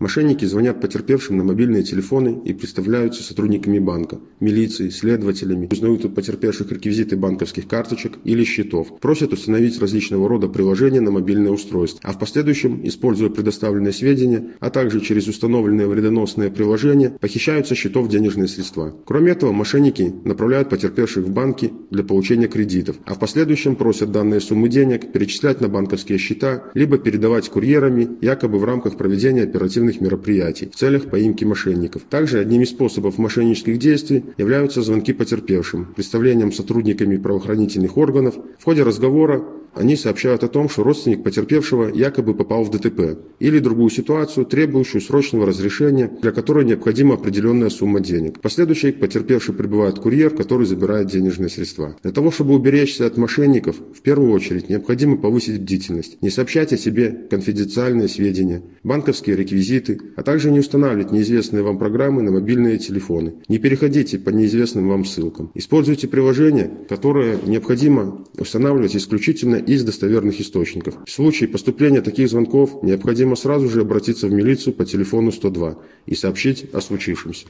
Мошенники звонят потерпевшим на мобильные телефоны и представляются сотрудниками банка, милиции, следователями, узнают у потерпевших реквизиты банковских карточек или счетов, просят установить различного рода приложения на мобильное устройство, а в последующем, используя предоставленные сведения, а также через установленные вредоносные приложения, похищают со счетов денежные средства. Кроме этого, мошенники направляют потерпевших в банки для получения кредитов, а в последующем просят данные суммы денег перечислять на банковские счета, либо передавать курьерами, якобы в рамках проведения оперативных мероприятий в целях поимки мошенников. Также одним из способов мошеннических действий являются звонки потерпевшим, представлением сотрудниками правоохранительных органов. В ходе разговора они сообщают о том, что родственник потерпевшего якобы попал в ДТП или другую ситуацию, требующую срочного разрешения, для которой необходима определенная сумма денег. В последующем к потерпевшей прибывает курьер, который забирает денежные средства. Для того, чтобы уберечься от мошенников, в первую очередь необходимо повысить бдительность, не сообщать о себе конфиденциальные сведения, банковские реквизиты, а также не устанавливать неизвестные вам программы на мобильные телефоны. Не переходите по неизвестным вам ссылкам. Используйте приложения, которые необходимо устанавливать исключительно из достоверных источников. В случае поступления таких звонков необходимо сразу же обратиться в милицию по телефону 102 и сообщить о случившемся.